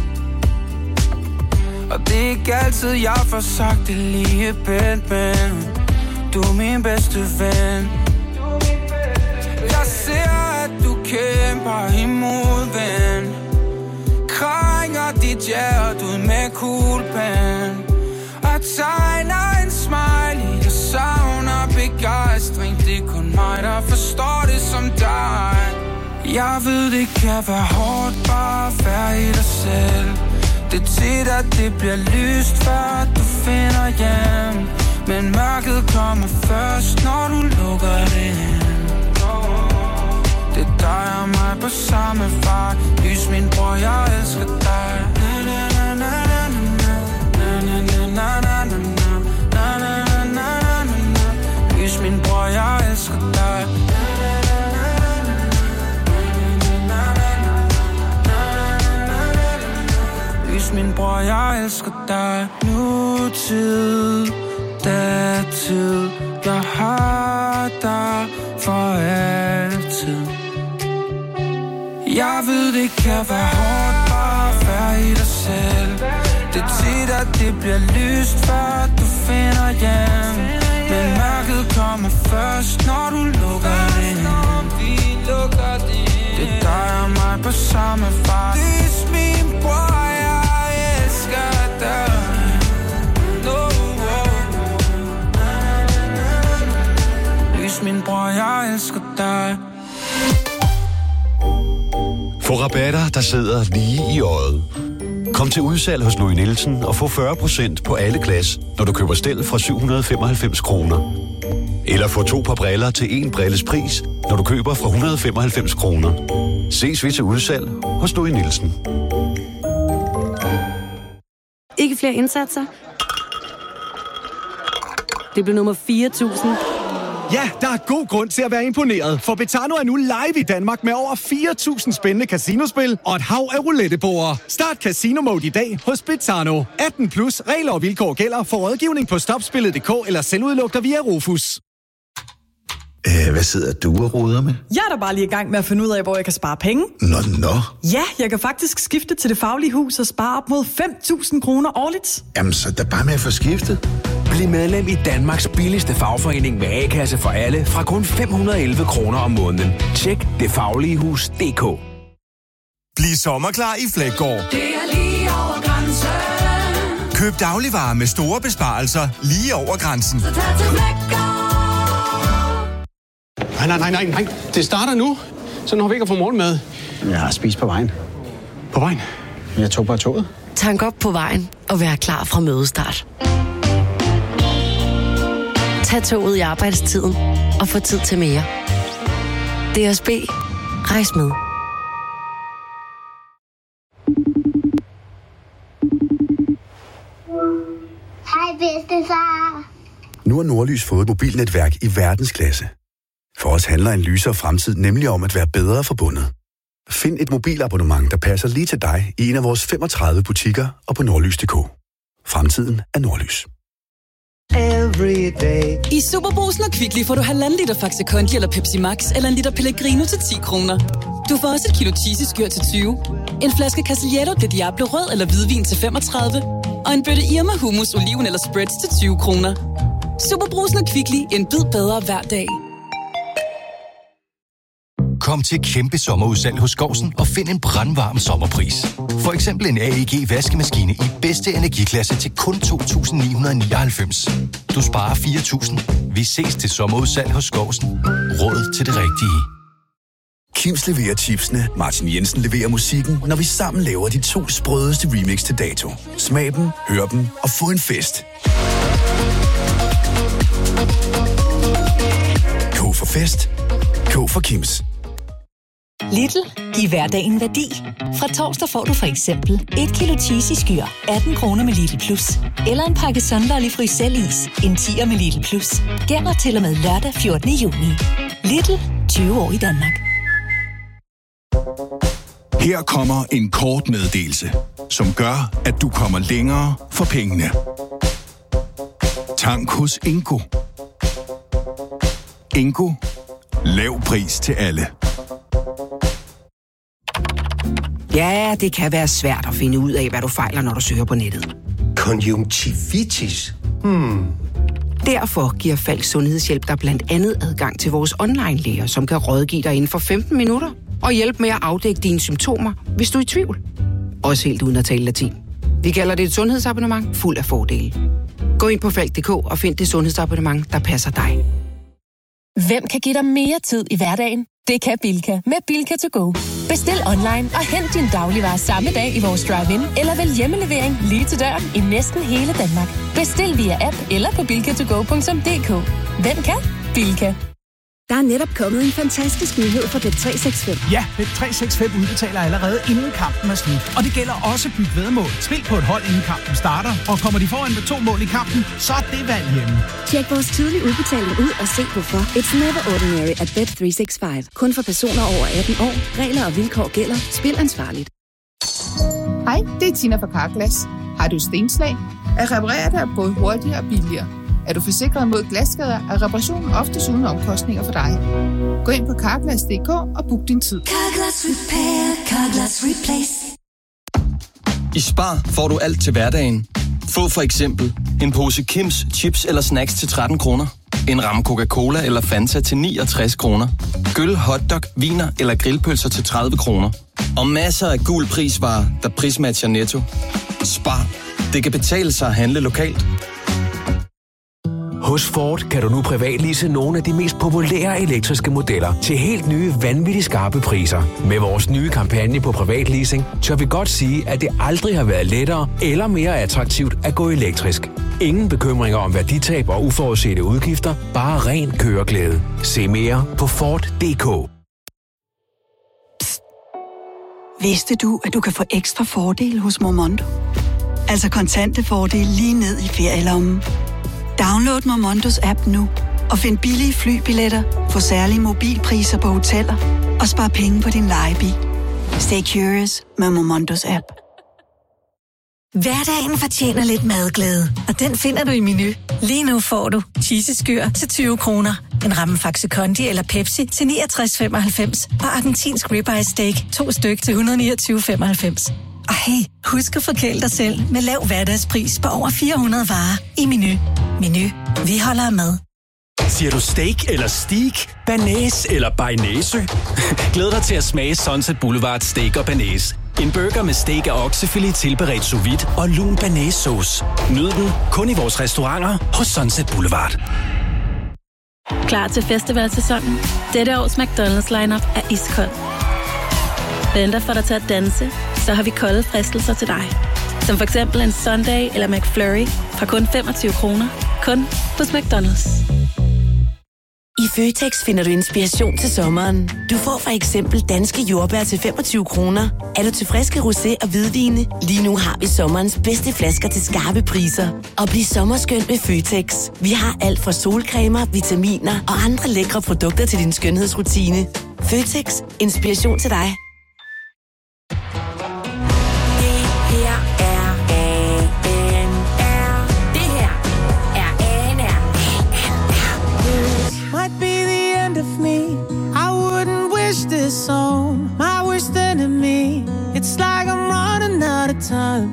Og det er ikke altid, jeg får sagt det lige pænt, men du er min bedste ven. Jeg ser, at du kæmper imod, ven. Krænger dit hjerte ud med kuglepen og tegner en smiley. Jeg savner begejstring. Det er kun mig, der forstår det som dig. Jeg ved, det kan være hårdt bare at være i dig selv. Det er tit, at det bliver lyst, før du finder hjem. Men mørket kommer først, når du lukker det ind. Det er dig og mig på samme vej. Lys min bror, jeg elsker dig. Na na na na na na na na na na na na na na. Lys min bror, jeg elsker dig. Lys min bror, jeg elsker dig. Nutid, datid, jeg har dig for altid. Jeg ved, det kan være hårdt bare at være i dig selv. Det er tit, at det bliver lyst, før du finder hjem. Men mørket kommer først, når du lukker det ind. Det er dig og mig på samme vej. Lys min bror, jeg elsker dig. Lys min bror, jeg elsker dig. Få rabatter, der sidder lige i øjet. Kom til udsalg hos Louis Nielsen og få fyrre procent på alle glas, når du køber stel fra syv hundrede femoghalvfems kroner. Eller få to par briller til en brilles pris, når du køber fra et hundrede og femoghalvfems kroner. Ses vi til udsalg hos Louis Nielsen. Ikke flere indsatser? Det blev nummer fire tusind. Ja, der er god grund til at være imponeret, for Betano er nu live i Danmark med over fire tusind spændende casinospil og et hav af rouletteborde. Start Casino Mode i dag hos Betano. atten plus, regler og vilkår gælder. For rådgivning på stopspillet punktum d k eller selvudluk dig via Rufus. Æh, hvad sidder du og roder med? Jeg er da bare lige i gang med at finde ud af, hvor jeg kan spare penge. Nå, nå. Ja, jeg kan faktisk skifte til Det Faglige Hus og spare op mod fem tusind kroner årligt. Jamen, så er bare med at få skiftet. Bliv medlem i Danmarks billigste fagforening med A-kasse for alle fra kun fem hundrede og elleve kroner om måneden. Tjek det faglige hus punktum d k. Bliv sommerklar i Flækgaard. Det er lige over grænsen. Køb dagligvarer med store besparelser lige over grænsen. Så tag til Flækgaard. Nej, nej, nej, nej, nej. Det starter nu. Så når vi ikke har fået morgenmad. Jeg har spist på vejen. På vejen? Jeg tog bare toget. Tank op på vejen og vær klar fra mødestart. Tag toget i arbejdstiden og få tid til mere. D S B. Rejs med. Hej bedstefar. Nu har Nordlys fået et mobilnetværk i verdensklasse. For os handler en lysere fremtid nemlig om at være bedre forbundet. Find et mobilabonnement, der passer lige til dig i en af vores femogtredive butikker og på nordlys punktum d k. Fremtiden er Nordlys. I Superbrugsen og Kvickly får du halvanden liter Faxe Kondi eller Pepsi Max eller en liter Pellegrino til ti kroner. Du får også et kilo cheesy-skyr til tyve, en flaske Castillejo de Diablo rød eller hvidvin til femogtredive og en bøtte Irma hummus, oliven eller spreads til tyve kroner. Superbrugsen og Kvickly, en bid bedre hver dag. Kom til kæmpe sommerudsalg hos Skousen og find en brandvarm sommerpris. For eksempel en A E G vaskemaskine i bedste energiklasse til kun to tusind ni hundrede og nioghalvfems. Du sparer fire tusind. Vi ses til sommerudsalg hos Skousen. Råd til det rigtige. Kims leverer chipsene, Martin Jensen leverer musikken, når vi sammen laver de to sprødeste remix til dato. Smag dem, hør dem og få en fest. K for fest. K for Kims. Lidl. Giv hverdagen værdi. Fra torsdag får du for eksempel et kilo cheesy skyr, atten kroner med Lidl Plus. Eller en pakke Sunlolly Frysel-is, en tier med Lidl Plus. Gælder til og med lørdag fjortende juni. Lidl. tyve år i Danmark. Her kommer en kort meddelelse, som gør, at du kommer længere for pengene. Tank hos Ingo. Ingo. Lav pris til alle. Ja, det kan være svært at finde ud af, hvad du fejler, når du søger på nettet. Konjunktivitis? Hmm. Derfor giver Falks Sundhedshjælp dig blandt andet adgang til vores online-læger, som kan rådgive dig inden for femten minutter og hjælpe med at afdække dine symptomer, hvis du er i tvivl. Også helt uden at tale latin. Vi kalder det et sundhedsabonnement fuld af fordele. Gå ind på falk punktum d k og find det sundhedsabonnement, der passer dig. Hvem kan give dig mere tid i hverdagen? Det kan Bilka med Bilka to go. Bestil online og hent din dagligvarer samme dag i vores drive-in, eller vælg hjemmelevering lige til døren i næsten hele Danmark. Bestil via app eller på bilka to go punktum d k. Hvem kan? Bilka. Der er netop kommet en fantastisk nyhed fra Bet tre seks fem. Ja, Bet tre seks fem udbetaler allerede inden kampen er slut. Og det gælder også byt væddemål. Spil på et hold inden kampen starter, og kommer de foran med to mål i kampen, så er det valg hjemme. Tjek vores tidlige udbetaling ud og se hvorfor. It's never ordinary at Bet tre seks fem. Kun for personer over atten år. Regler og vilkår gælder. Spil ansvarligt. Hej, det er Tina fra Carglass. Har du stenslag? At reparere det er både hurtigere og billigere. Er du forsikret mod glasskader, er reparationen oftest uden omkostninger for dig. Gå ind på carglass punktum d k og book din tid. Carglass Repair, Carglass Replace. I Spar får du alt til hverdagen. Få for eksempel en pose Kims chips eller snacks til tretten kroner. En ramme Coca-Cola eller Fanta til niogtres kroner. Gyld, hotdog, viner eller grillpølser til tredive kroner. Og masser af gul prisvarer, der prismatcher Netto. Spar. Det kan betale sig at handle lokalt. Hos Ford kan du nu privatlease nogle af de mest populære elektriske modeller til helt nye, vanvittigt skarpe priser. Med vores nye kampagne på privatleasing, tør vi godt sige, at det aldrig har været lettere eller mere attraktivt at gå elektrisk. Ingen bekymringer om værditab og uforudsete udgifter, bare ren køreglæde. Se mere på Ford punktum d k. Psst. Vidste du, at du kan få ekstra fordel hos Momondo? Altså kontante fordel lige ned i ferielommen. Download Momondos app nu og find billige flybilletter på særlige mobilpriser på hoteller og spar penge på din lejebil. Stay curious med Momondos app. Hverdagen fortjener lidt madglæde, og den finder du i Menu. Lige nu får du cheesy skyr til tyve kroner, en ramme Faxe Kondi eller Pepsi til niogtres femoghalvfems og argentinsk ribeye steak to styk til et hundrede niogtyve femoghalvfems. Og hey, husk at forkæle dig selv med lav hverdagspris på over fire hundrede varer i Menu. Menu. Vi holder af mad. Siger du steak eller steak, banæs eller bearnaise? Glæd dig til at smage Sunset Boulevard Steak og Banæs. En burger med steak og oksefilet tilberedt sous vide og lun banæssauce. Nyd den kun i vores restauranter hos Sunset Boulevard. Klar til festivalsæsonen? Dette års McDonald's lineup er iskold. Venter for dig til at danse, så har vi kolde fristelser til dig. Som for eksempel en Sunday eller McFlurry fra kun femogtyve kroner. Kun hos McDonald's. I Føtex finder du inspiration til sommeren. Du får for eksempel danske jordbær til femogtyve kroner. Er du til friske rosé og hvidvine? Lige nu har vi sommerens bedste flasker til skarpe priser. Og bliv sommerskøn med Føtex. Vi har alt fra solcremer, vitaminer og andre lækre produkter til din skønhedsrutine. Føtex. Inspiration til dig. This on my worst enemy. It's like I'm running out of time.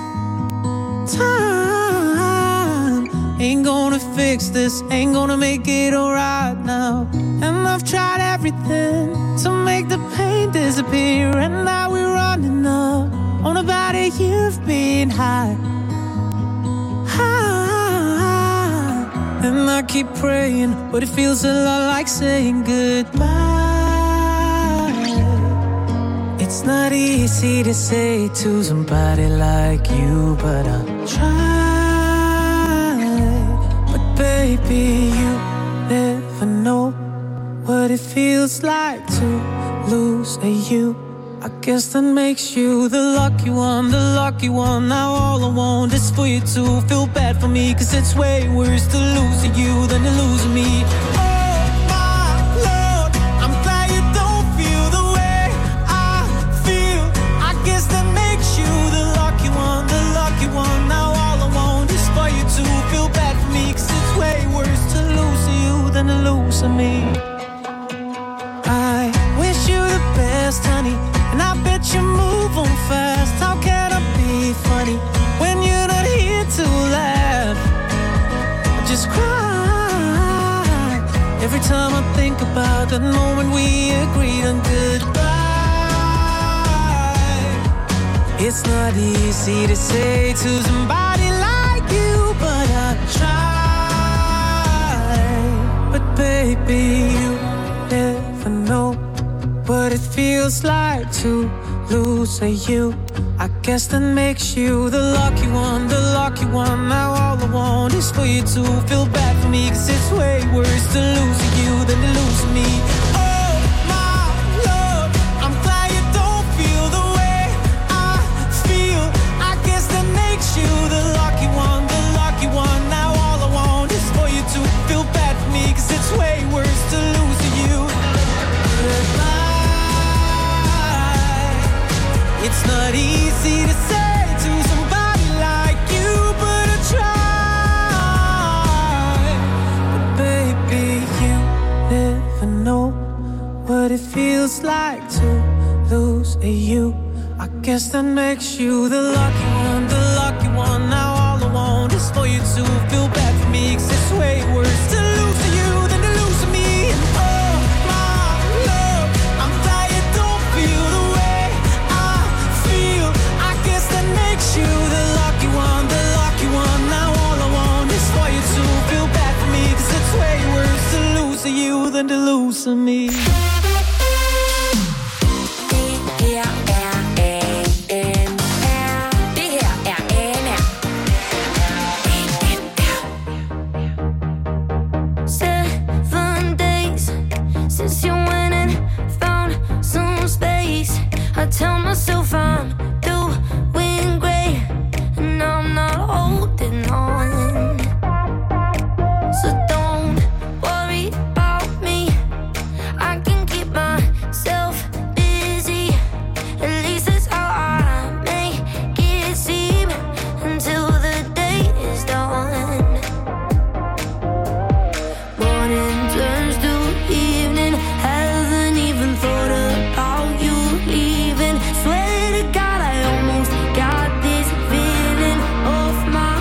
Time ain't gonna fix this, ain't gonna make it alright now. And I've tried everything to make the pain disappear. And now we're running up on about a year of being high. High. And I keep praying, but it feels a lot like saying goodbye. It's not easy to say to somebody like you, but I'll try. But baby, you never know what it feels like to lose a you. I guess that makes you the lucky one, the lucky one. Now all I want is for you to feel bad for me, 'cause it's way worse to lose you than to lose me. Me. I wish you the best, honey, and I bet you move on fast. How can I be funny when you're not here to laugh? I just cry every time I think about that moment we agreed on goodbye. It's not easy to say to somebody like you, but I try. But baby, baby, you never know what it feels like to lose a you. I guess that makes you the lucky one, the lucky one. Now all I want is for you to feel bad for me, 'cause it's way worse to lose you than to lose me. Oh my love, I'm glad you don't feel the way I feel. I guess that makes you the lucky one, the lucky one. Now all I want is for you to feel bad for me, 'cause it's way worse to lose you. Goodbye. It's not easy to say to somebody like you, but I try. But baby, you never know what it feels like to lose a you. I guess that makes you the lucky one, the lucky one. Now all I want is for you to feel bad for me, 'cause it's way worse to lose you than to lose me. And oh my love, I'm glad you don't feel the way I feel. I guess that makes you the lucky one, the lucky one. Now all I want is for you to feel bad for me, 'cause it's way worse to lose you than to lose me. Seven days since you went and found some space. I tell myself I'm doing great, and I'm not holding on. So don't worry about me. I can keep myself busy. At least that's how I make it seem until the day is done. Morning turns to evening. Haven't even thought about you leaving. Swear to God, I almost got this feeling off my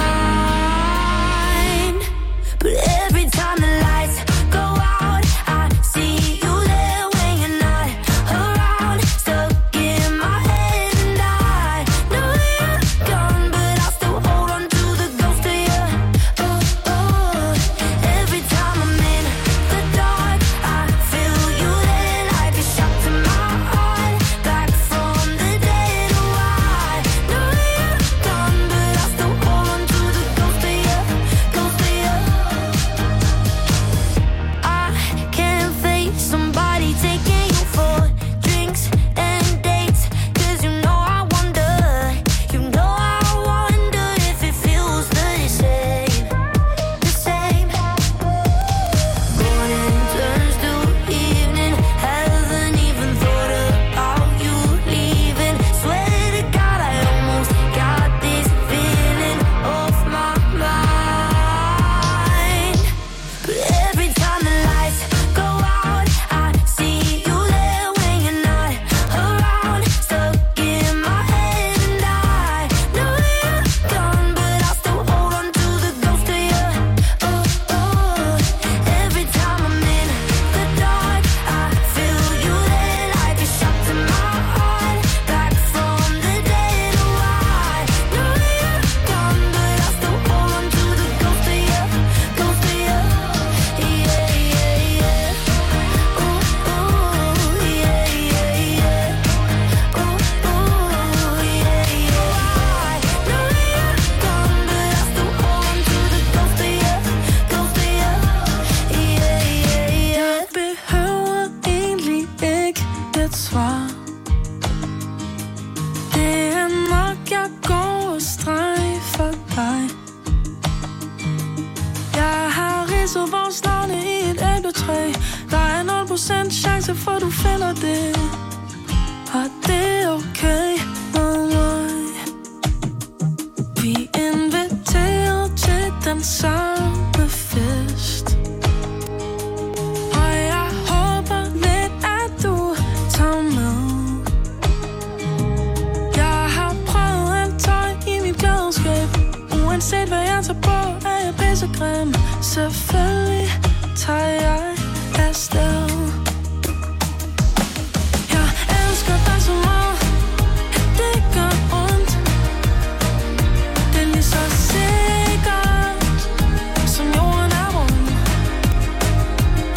mind. But every time the lights go out, I see you there when you're not around. Stuck in my head and I know you're gone, but I still hold on to the ghost of you. Oh, oh. Every time I'm in the dark, I feel you there like a shot to my heart. Back from the dead, oh, I know you're gone, but I still hold on to the ghost of you, ghost of you. I can't face somebody taking you for drinks and dates, 'cause you know I wonder, you know I wonder if it feels the same, the same. Morning turns to evening. Haven't even thought about you leaving. Swear to God, I almost got this feeling off my mind. But every time the lights go out, I see you there when you're not around. Stuck in my head and I know you're gone, but I still hold on to the ghost of you. Oh, oh. Every time I'm in the dark, I feel you there like a shot to my heart. Back from the dead, oh, I know you're gone, but I still hold on to the ghost of you, ghost of you. Yeah, yeah, yeah. Ooh, ooh, yeah, yeah, yeah. Ooh, ooh, yeah, yeah. I know you're gone, but I still hold on to the ghost of you, ghost of you. Yeah, yeah, yeah. Jeg behøver egentlig ikke et svar. Det er nok, jeg går og streg for dig. Jeg har ridset vores navne i et æbletræ. Der er nul procent chance for, du finder det. Og det er okay med mig. Vi inviterer til den samme fest. Og jeg håber lidt, at du tager med. Jeg har prøvet alt tøj i mit klædeskab. Uanset hvad jeg tager på, er jeg pissegrim. Selvfølgelig tager jeg afsted. Jeg elsker dig så meget, at det gør ondt. Det er lige så sikkert, som jorden er rund.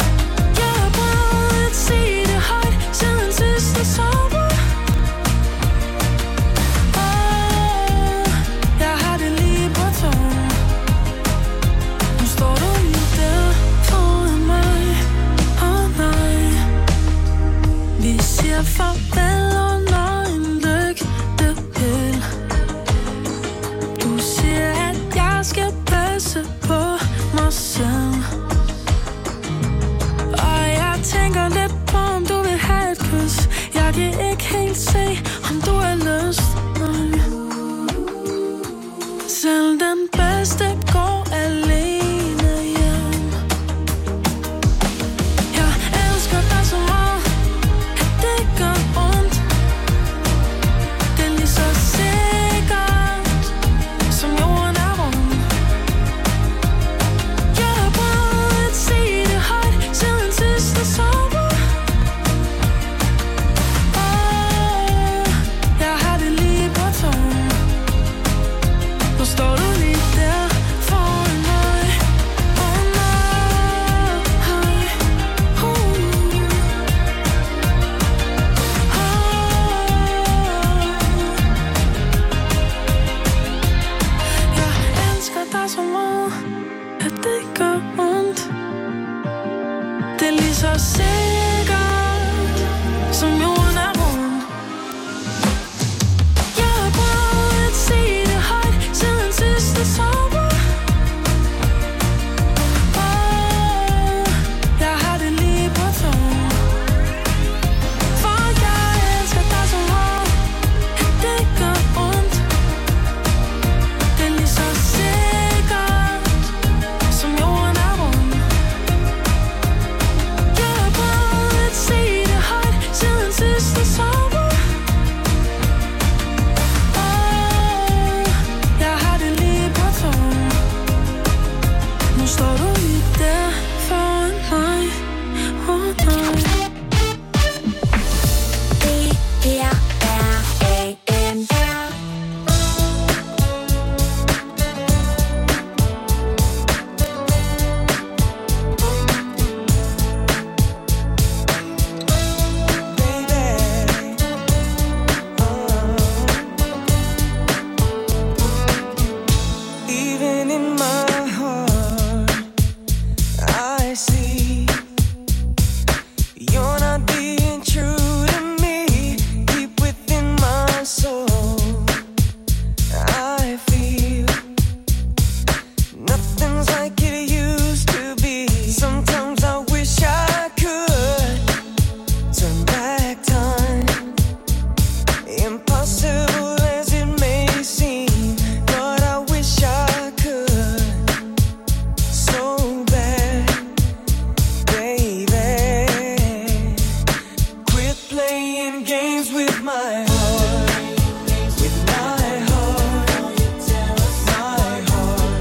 soon.